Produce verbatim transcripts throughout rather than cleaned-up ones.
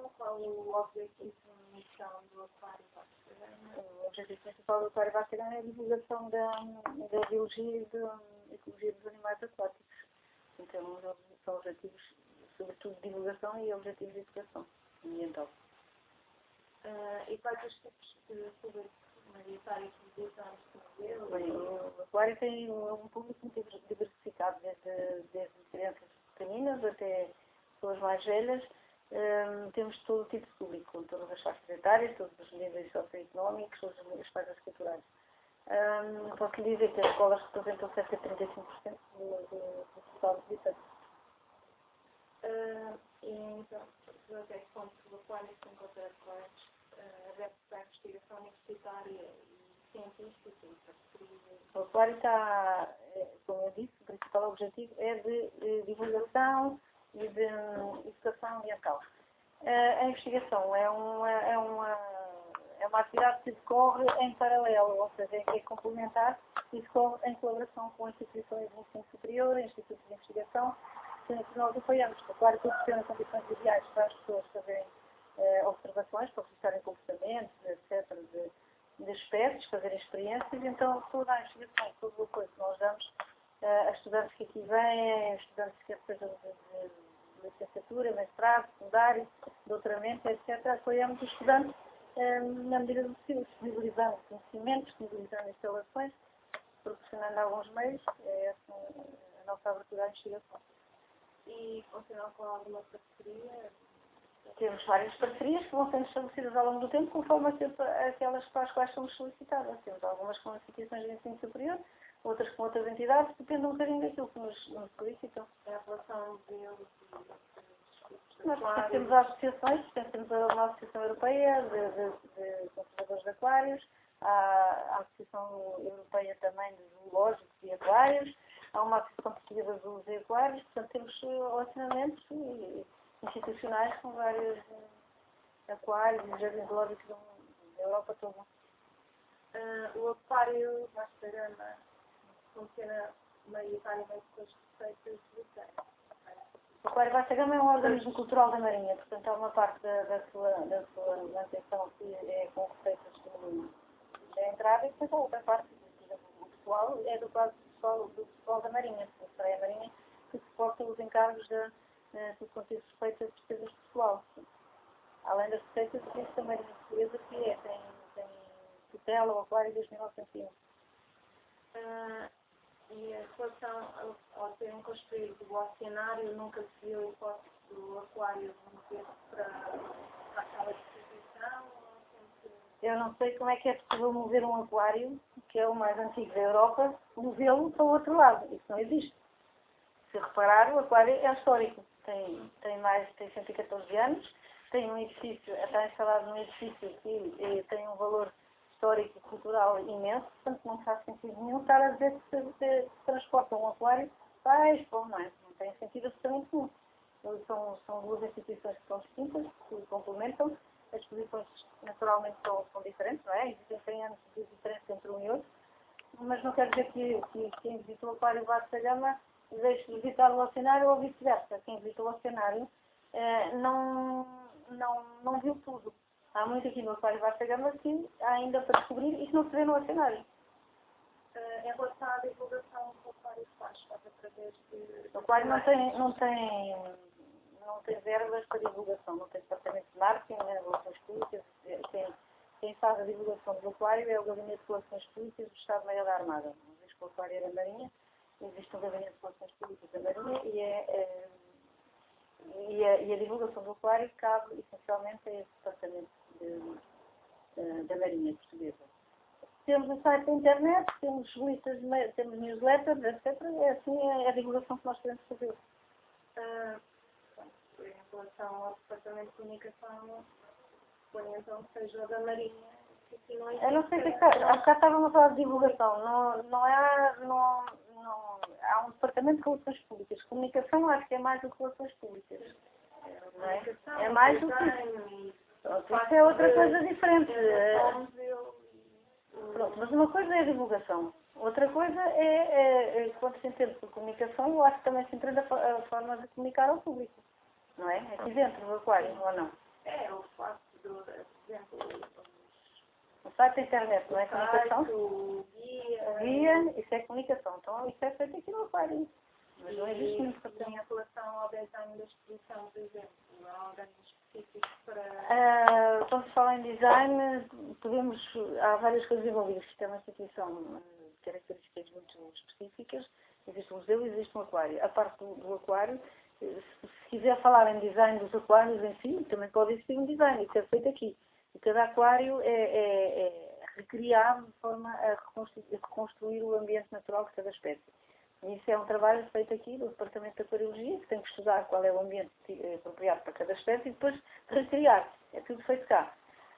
qual o objetivo inicial do Aquário Vasco da Gama? O objetivo principal do Aquário Vasco da Gama é a divulgação da, da biologia e da ecologia dos animais aquáticos. Então, são objetivos, sobretudo, de divulgação e objetivos de educação ambiental. Uh, e quais os tipos de público maioritário que utilizam este modelo? Bem, o Aquário tem um público muito diversificado, desde, desde crianças pequeninas até pessoas mais velhas. Um, temos todo o tipo de público, com todas as faixas etárias, todos os níveis socioeconómicos, todas as faixas culturais. Um, posso lhe dizer que as escolas representam cerca de trinta e cinco por cento do, do, do total de visitantes. Uh, e então, até que ponto o Aquário se encontra atuais, uh, aberto para a investigação universitária e científica e parceria? O Aquário está, como eu disse, o principal objetivo é de, de divulgação e de um, educação ambiental. Uh, a investigação é uma, é, uma, é uma atividade que decorre em paralelo, ou seja, é complementar e decorre em colaboração com instituições de ensino superior, institutos de investigação, que nós apoiamos. O Aquário proporciona condições ideais para as pessoas fazerem uh, observações, para registrarem comportamentos, etcétera, de, de espécies, fazerem experiências. Então, toda a investigação, todo o apoio que nós damos uh, a estudantes que aqui vêm, a estudantes que sejam de, de, de licenciatura, mestrado, secundário, doutoramento, etcétera, apoiamos os estudantes um, na medida do possível, disponibilizando conhecimentos, disponibilizando instalações, proporcionando alguns meios. É essa a nossa abertura à investigação. E funcionam com alguma parceria? Temos várias parcerias que vão sendo estabelecidas ao longo do tempo, conforme aquelas para as quais somos solicitadas. Temos algumas com instituições de ensino superior, outras com outras entidades, depende um bocadinho daquilo que nos, nos solicitam. É a relação deles e Nós pertencemos a associações, pertencemos a uma Associação Europeia de, de, de Conservadores de Aquários, à, à Associação Europeia também de Zoológicos e Aquários, há uma Associação Portuguesa de Zoos e Aquários, portanto temos relacionamentos institucionais com vários aquários e jardins zoológicos da Europa toda. Uh, o Aquário Vasco da Gama funciona maioritariamente com as receitas de quem? O Aquário Vasco da Gama é um organismo cultural da Marinha, portanto há uma parte da, da sua, da sua manutenção que é com receitas da entrada e depois a outra parte, por exemplo, o pessoal é do quase pessoal, do pessoal da Marinha, porque será a Marinha que suporta os encargos da, do conteúdo respeito às despesas pessoal. Além das receitas, existe a Marinha Portuguesa que é, tem, tem tutela o Aquário desde mil novecentos e um. Uh, e em relação ao, ao terem construído o oceanário, nunca se viu a hipótese do Aquário mover para, para aquela distribuição? Eu não sei como é que é possível mover um aquário, que é o mais antigo da Europa, movê-lo para o outro lado. Isso não existe. Se reparar, o aquário é histórico. Tem, tem mais, tem cento e catorze anos, tem um edifício, está instalado num edifício que eh, tem um valor histórico e cultural imenso, portanto não faz sentido nenhum estar a dizer que se, se, se transporta um aquário para a Expo, não é? Não tem sentido absolutamente nenhum. São, são duas instituições que são distintas, que se complementam. As exposições naturalmente são, são diferentes, não é? Existem cem anos de diferença entre um e outro, mas não quer dizer que, que quem visitou o Aquário Vasco da Gama deixe de visitar o oceanário ou vice-versa. Quem visitou o oceanário eh, não, não, não viu tudo. Há muito aqui no Aquário Vasco da Gama que há ainda para descobrir e que não se vê no oceanário. Uh, em relação à divulgação do Aquário faz, faz através de... O Aquário não tem, não tem, não tem verbas para divulgação, não tem departamento de marketing, nem relações públicas. Quem, quem faz a divulgação do Aquário é o Gabinete de Relações Públicas do Estado-Maior da Armada. Uma vez que o Aquário era Marinha, existe um Gabinete de Relações Públicas da Marinha e, é, é, e, a, e a divulgação do Aquário cabe essencialmente a esse departamento de, de, da Marinha Portuguesa. Temos o site da internet, temos listas, temos newsletters, etcétera. É assim é a divulgação que nós queremos fazer. Uh, em relação ao departamento de comunicação, suponho então que seja o da Marinha. Não Eu não sei o que está. Há bocado estávamos a falar de divulgação. Não, não é, não, não, há um departamento de relações públicas. Comunicação acho que é mais do que relações públicas. Não é? É mais do que isso. Isso é outra coisa diferente. Pronto, mas uma coisa é a divulgação. Outra coisa é, é, é quando se entende por comunicação, eu acho que também se entende a, a forma de comunicar ao público. Não é? Aqui dentro do aquário, ou não? É, o facto de, por exemplo, o site da internet, não é comunicação? o guia, Guia, isso é comunicação. Então, isso é feito aqui no aquário. Mas não existe muito e em relação ao design da exposição, por exemplo, há alguém específico para... Uh, quando se fala em design, podemos, há várias coisas envolvidas, que também aqui são uh, características muito específicas. Existe um museu e existe um aquário. A parte do, do aquário, se, se quiser falar em design dos aquários em si, também pode existir um design, isso é feito aqui. E cada aquário é, é, é recriado de forma a reconstruir, a reconstruir o ambiente natural de cada espécie. E isso é um trabalho feito aqui do Departamento de Aquariologia, que tem que estudar qual é o ambiente apropriado para cada espécie e depois recriar. É tudo feito cá.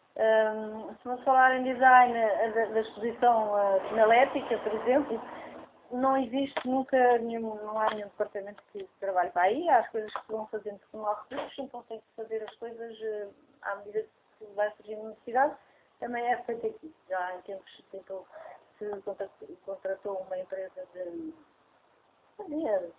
Um, se vamos falar em design da, da exposição uh, sinalética, por exemplo, não existe nunca nenhum, não há nenhum departamento que trabalhe para aí. Há as coisas que se vão fazendo que não há recursos, então tem que fazer as coisas uh, à medida que vai surgindo necessidade. Também é feito aqui. Já em tempos de tempo se contratou uma empresa de fazer,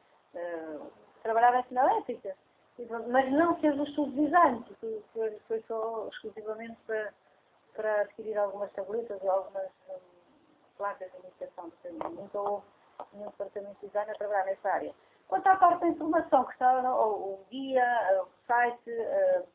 uh, trabalhar em sinalética, mas não fez o estudo de design, porque foi, foi só exclusivamente para, para adquirir algumas tabletas e algumas um, placas de imitação. Nunca houve nenhum departamento de design a trabalhar nessa área. Quanto à parte da informação, que está no, o, o guia, o site, uh,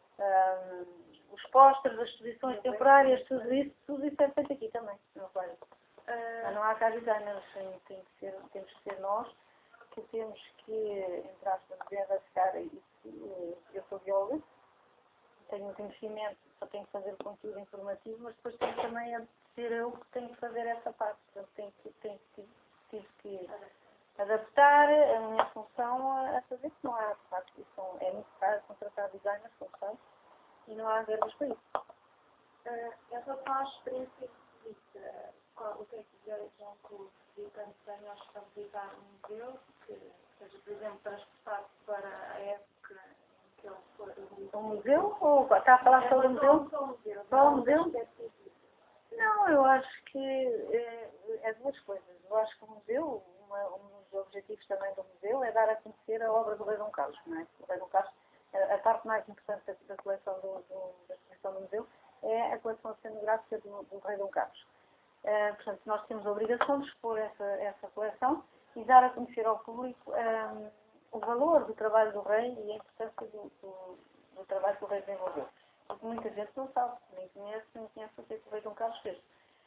um, os pósteres, as exposições temporárias, tudo isso, tudo isso é feito aqui também, não vai. Uh, não há cá designers, tem, tem que ser, temos que ser nós que temos que, entre aspas, desenrascar isso. Eu sou bióloga, tenho conhecimento, só tenho que fazer o conteúdo informativo, mas depois tenho também a ser eu que tenho que fazer essa parte. Portanto, tenho que, tenho que, tive que adaptar a minha função a, a fazer, que não há, de facto, isso é muito caro contratar designers, como sabe, e não há verbas para isso. Uh, em relação à experiência de visita, qual, o que é que desejam que o visitante tenha ao visitar um museu, que seja, por exemplo, transportado para a época em que ele for um museu? Ou está a falar é, sobre o museu? Só o museu. Só o museu? Não, eu acho que é, é duas coisas. Eu acho que o museu, uma, um dos objetivos também do museu é dar a conhecer a obra do Rei Dom Carlos, não é? O Rei Dom Carlos, a, a parte mais importante da, da coleção do, do, da exposição do museu é a coleção cenográfica do, do Rei Dom Carlos. Uh, portanto, nós temos a obrigação de expor essa, essa coleção e dar a conhecer ao público um, o valor do trabalho do rei e a importância do, do, do trabalho que o rei desenvolveu. Porque muita gente não sabe, nem conhece, nem conhece o que é que o Rei Dom Carlos fez.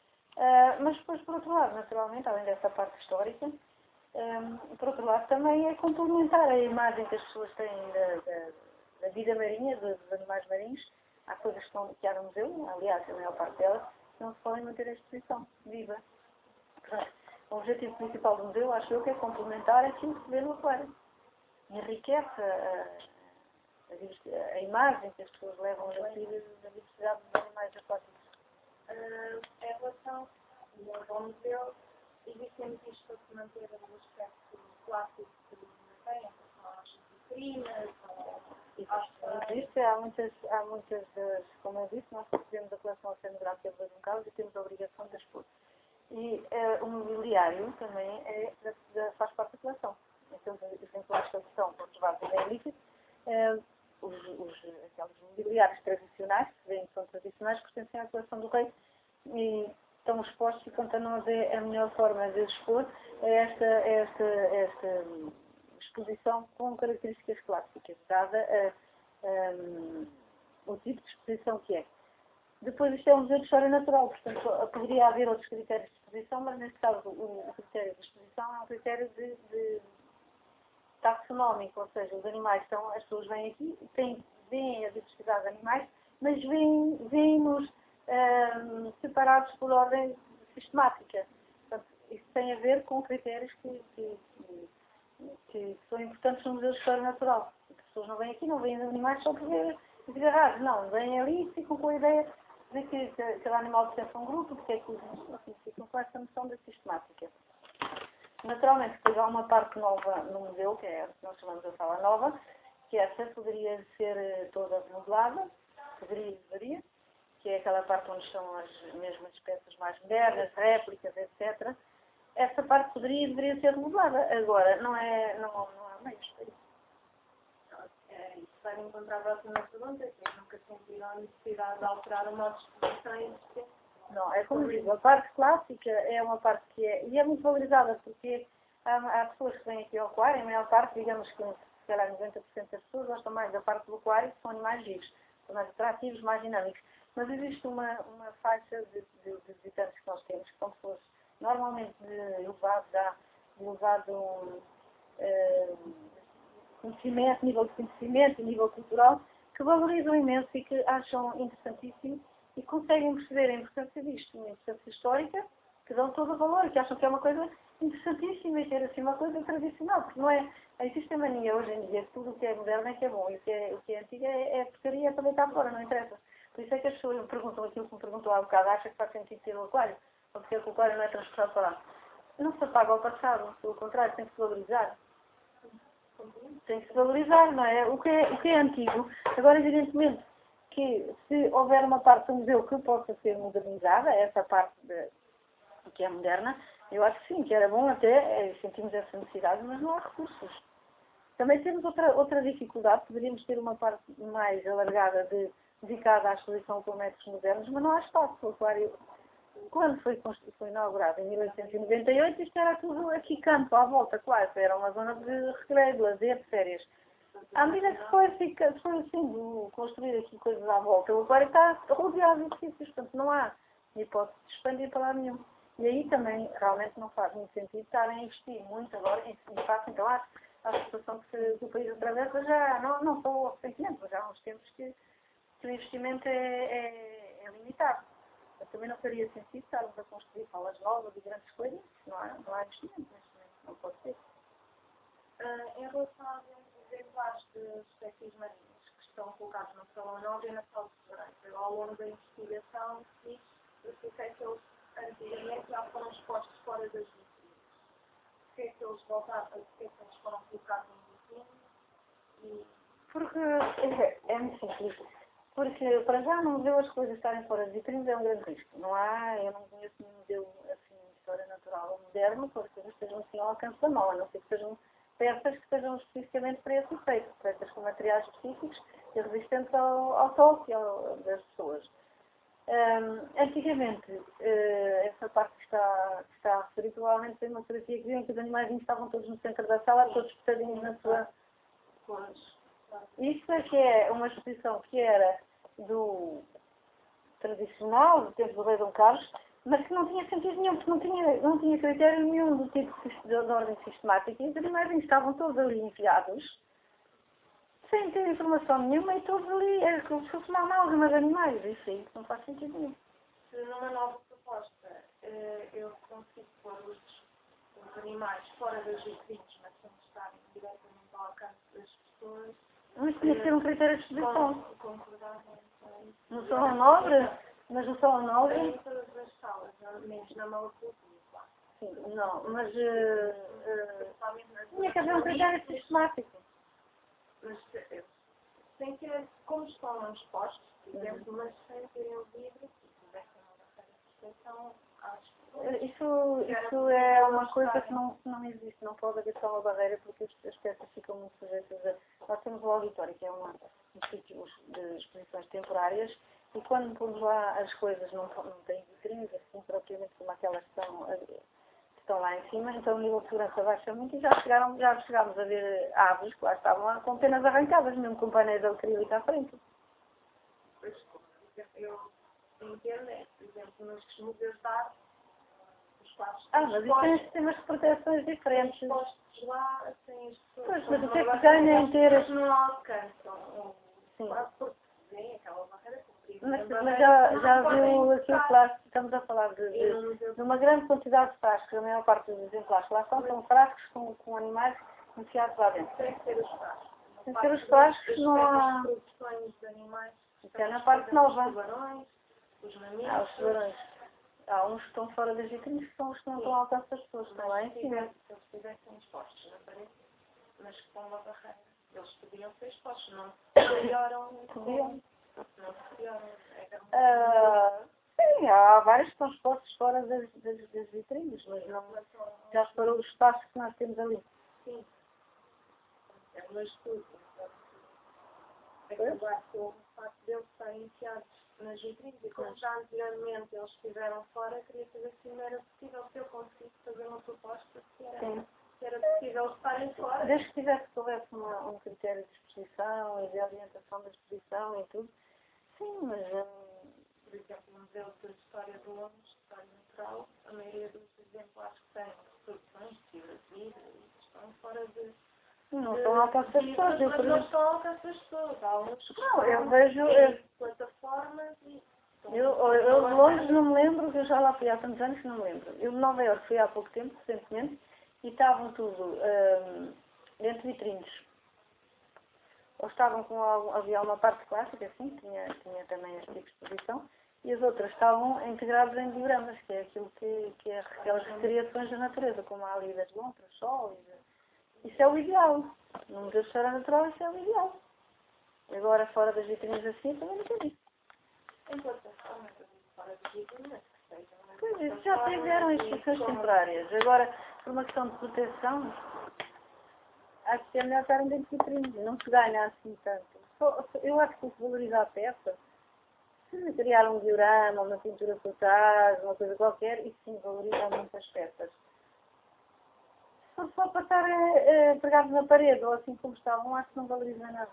Uh, mas depois, por outro lado, naturalmente, além dessa parte histórica, um, por outro lado, também é complementar a imagem que as pessoas têm da, da, da vida marinha, dos, dos animais marinhos. Há coisas que, estão, que há no museu, aliás, a maior parte delas, que não se podem manter a exposição viva. Portanto, o objetivo principal do museu, acho eu, que é complementar aquilo que se vê no aquário. Enriquece a, a, a imagem que as pessoas levam da diversidade dos animais aquáticos. Uh, em relação ao museu, existem motivos para se manter o aspecto clássico do museu, em relação às vitrinas, existe, há muitas, há muitas das, como eu disse, nós recebemos a coleção cenográfica do Rei Dom Carlos e temos a obrigação de expor. E uh, o mobiliário também é, da, da, faz parte da coleção. Então, os exemplares que são conservados em elite, uh, os, os, aqueles mobiliários tradicionais, que vêm são tradicionais, pertencem à coleção do rei e estão expostos e, quanto a nós, é a melhor forma de expor é esta, esta, esta exposição com características clássicas, dada a, a, o tipo de exposição que é. Depois, isto é um museu de história natural, portanto, poderia haver outros critérios de exposição, mas neste caso o, o critério de exposição é um critério de, de taxonómico, ou seja, os animais estão, as pessoas vêm aqui, têm, veem a diversidade de animais, mas veem-nos um, separados por ordem sistemática. Portanto, isso tem a ver com critérios que, que, que, que são importantes no Museu de História Natural. As pessoas não vêm aqui, não veem os animais só por ver raros, não, vêm ali e ficam com a ideia de que cada animal pertence a um grupo, porque é que os assim, ficam com essa noção da sistemática. Naturalmente, depois há uma parte nova no museu, que é a que nós chamamos de sala nova, que essa poderia ser toda remodelada, poderia e deveria, que é aquela parte onde estão as mesmas peças mais modernas, réplicas, etcétera. Essa parte poderia e deveria ser remodelada. Agora, não, é, não, não há meios para isso. É, isso tentar encontrar a próxima pergunta, que eu nunca senti a necessidade de alterar o modo de exposição existente. Não, é como digo, a parte clássica é uma parte que é, e é muito valorizada, porque há, há pessoas que vêm aqui ao aquário, a maior parte, digamos que se calhar noventa por cento das pessoas gostam mais da parte do aquário, que são animais vivos, são mais atrativos, mais dinâmicos. Mas existe uma, uma faixa de, de, de visitantes que nós temos, que são pessoas normalmente de elevado, de elevado uh, conhecimento, nível de conhecimento, nível cultural, que valorizam imenso e que acham interessantíssimo e conseguem perceber a importância disto, uma importância histórica, que dão todo o valor, que acham que é uma coisa interessantíssima e ter assim uma coisa tradicional, porque não é, existe a mania hoje em dia que tudo o que é moderno é que é bom e o que é, o que é antigo é, é porcaria também está fora, não interessa. Por isso é que as pessoas me perguntam aquilo que me perguntou há bocado, acha que faz sentido ter um aquário, ou porque o aquário não é transportado para lá. Não se apaga ao passado, pelo contrário, tem que se valorizar. Tem que se valorizar, não é? O que é, o que é antigo. Agora, evidentemente, que se houver uma parte do museu que possa ser modernizada, essa parte de, que é moderna, eu acho que sim, que era bom até, é, sentimos essa necessidade, mas não há recursos. Também temos outra, outra dificuldade, poderíamos ter uma parte mais alargada de, dedicada à exposição com métodos modernos, mas não há espaço. O aquário, quando foi, foi inaugurado, em mil oitocentos e noventa e oito, isto era tudo aqui campo, à volta, quase, era uma zona de recreio, de lazer, de férias. À medida que foi, fica, foi assim, construir aqui coisas à volta, o aquário está rodeado de edifícios, portanto não há hipótese de expandir para lá nenhum. E aí também realmente não faz muito sentido estarem a investir muito agora em face, então há a situação que, que o país atravessa já, não, não só recentemente, mas já há uns tempos que, que o investimento é, é, é limitado. Mas também não faria sentido estarmos a construir salas novas e grandes coisas, não há, não há investimento neste momento, não pode ser. Uh, em relação aos exemplares de espécies marinhas que estão colocados no Salão nove e na Sala de Segurança, ao longo da investigação, diz que é que eles antigamente já foram expostos fora das vitrines. Porque é que eles voltaram, porque é que eles foram colocados em vitrines? E... Porque é, é muito simples. Porque para já no museu as coisas estarem fora de vitrines é um grande risco. Não há, eu não conheço nenhum museu assim de história natural ou moderno que as coisas estejam assim ao alcance da mão, a não ser que sejam peças que sejam especificamente para esse efeito, feitas com materiais específicos e resistentes ao, ao toque ao, das pessoas. Um, antigamente, uh, essa parte que está, que está a referir, provavelmente foi uma fotografia que viram que os animais estavam todos no centro da sala, todos espetadinhos na sua... Isso é que é uma exposição que era do tradicional, do tempo do rei Dom Carlos, mas que não tinha sentido nenhum, porque não tinha, não tinha critério nenhum do tipo de, de ordem sistemática, e os animais estavam todos ali enfiados, sem ter informação nenhuma, e todos ali, é como se fosse uma amálgama de animais, isso aí não faz sentido nenhum. Se numa nova proposta eu consigo pôr os, os animais fora das vitrines, mas sem estarem diretamente ao alcance das pessoas, Mas tinha que ter um critério de exposição. Concordamente. No Salão Nobre, mas no Salão Nobre... Em todas as salas, menos na Malacultura. Sim, não, mas uh, uh, tinha que haver um critério sistemático. Mas sem ter, como estão expostos, por exemplo, mas sem terem o livro, se tivessem uma barreira de proteção, acho que... Isso, isso é uma coisa que não, não existe, não pode haver só uma barreira porque as peças ficam muito sujeitas a... Nós temos o auditório, que é uma, um sítio de exposições temporárias, e quando pomos lá as coisas não, não têm vitrines, assim propriamente como aquelas que estão, que estão lá em cima, então o nível de segurança baixa muito e já, chegaram, já chegámos a ver aves que lá estavam lá com penas arrancadas, mesmo com painéis de acrílico à frente. Eu entendo, é, por exemplo, nos museus de arte, Ah, mas isso tem sistemas de proteções diferentes. Postos lá, tem as pessoas. Pois, mas o que é que ganha em ter... Não alcançam. Sim. Sim, aquela barreira. Mas, mas já, já viu aquilo que lá estamos a falar de, de, de uma grande quantidade de frascos, a maior parte dos exemplares que lá estão são frascos com, com animais enfiados lá dentro. Tem que ser os frascos. Tem que ser os frascos, não há... produções de animais. Isso é na parte nova. Os tubarões, os mamíferos. Ah, os tubarões. Há uns que estão fora das vitrines que são os que não estão ao alcance das pessoas, estão lá em cima. Se eles estivessem expostos na parede, mas com uma barreira, eles podiam ser expostos, não melhoram. Podiam. Não melhoram. Uh, sim, há vários que estão expostos fora das, das, das vitrines, mas não, já foram os espaços que nós temos ali. Sim. É uma estudo. acabar com o facto deles estarem enfiados nas vitrines e como já anteriormente eles estiveram fora, queria saber se não era possível se eu conseguisse fazer uma proposta se era, se era possível estarem fora. Desde que tivesse que houvesse uma, um critério de exposição e de orientação da exposição e tudo, sim, mas hum, por exemplo, no Museu de História de Londres, História Natural, a maioria dos exemplares que têm reproduções de vida estão fora de não estão ao alcance das pessoas. Mas não estão ao alcance das pessoas. Há uns Não, eu vejo... Eu, plataformas e... eu, eu de Londres não me lembro, que eu já lá fui há tantos anos que não me lembro. Eu de Nova Iorque fui há pouco tempo, recentemente, e estavam tudo hum, dentro de vitrines. Ou estavam com algum, havia uma parte clássica, assim, tinha, tinha também este tipo de exposição, e as outras estavam integradas em dioramas, que é aquilo que, que é aquelas recriações da natureza, como a ali das lontras, sol, e de, isso é o ideal. No Museu de História Natural isso é o ideal. Agora fora das vitrines assim também não tem isso. Em plataformas, fora das vitrines, que sejam... Pois, isso já tiveram exposições temporárias. Agora, por uma questão de proteção, acho que é melhor estarem dentro de vitrines, não se ganha assim tanto. Só, eu acho que se valorizar a peça, se criar um diorama, uma pintura por trás, uma coisa qualquer, isso sim valoriza muito as peças. Se for só passar a, a pregados na parede, ou assim como estavam, acho que não valoriza nada.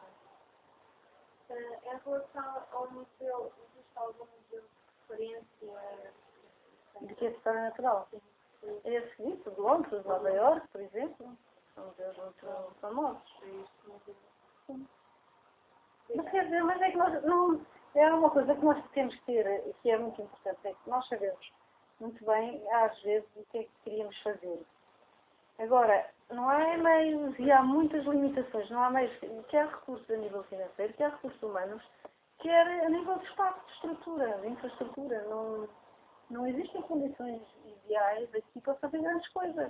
Uh, em relação ao museu, existe algum museu de referência? De que é história natural? Sim. É esse seguinte, de Londres, de Nova Iorque, por exemplo. São museus muito famosos. Sim. Mas quer dizer, mas é que nós não... É uma coisa que nós temos que ter, que é muito importante, é que nós sabemos muito bem, às vezes, o que é que queríamos fazer. Agora, não há meios e há muitas limitações, não há meios, quer recursos a nível financeiro, quer recursos humanos, quer a nível de espaço, de estrutura, de infraestrutura. Não, não existem condições ideais aqui para fazer grandes coisas.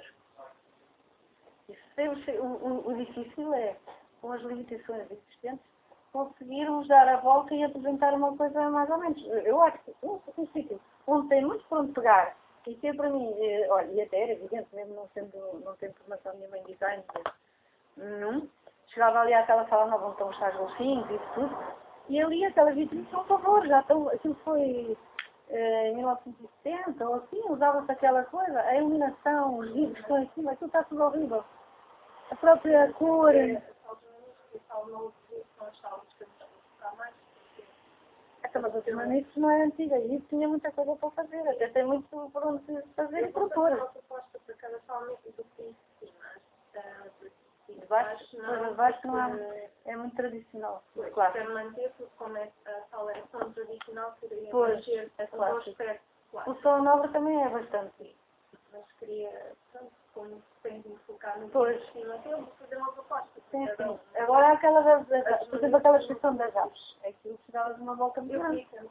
Isso, o, o, o difícil é, com as limitações existentes, conseguirmos dar a volta e apresentar uma coisa mais ou menos. Eu acho que um, um sítio onde tem muito para onde pegar, e que é para mim, eh, olha, e até era evidente, mesmo não, sendo, não tendo formação nenhuma em design, não, chegava ali àquela sala nova onde estão os tais golfinhos e isso tudo, e ali aquelas vitrines são favor, já estão, aquilo foi eh, em mil novecentos e setenta ou assim, usava-se aquela coisa, a iluminação, os livros que estão em cima, aquilo está tudo horrível. A própria cor. Então, mas a semana isso não é antiga, e isso tinha muita coisa para fazer, até tem muito por onde fazer e propor. Uma proposta para cada sala do que em cima. De baixo, de baixo não há, é muito tradicional. Claro. Quero manter, porque como é a sala é tão tradicional, queria manter é claro. O aspecto O som nobre também é bastante. Mas queria, pronto, como tem de me focar no pois. Em cima, eu vou fazer uma proposta. Sim, sim. Agora há aquela, das, das, por exemplo, aquela expressão das aves. É que precisava de uma volta muito grande.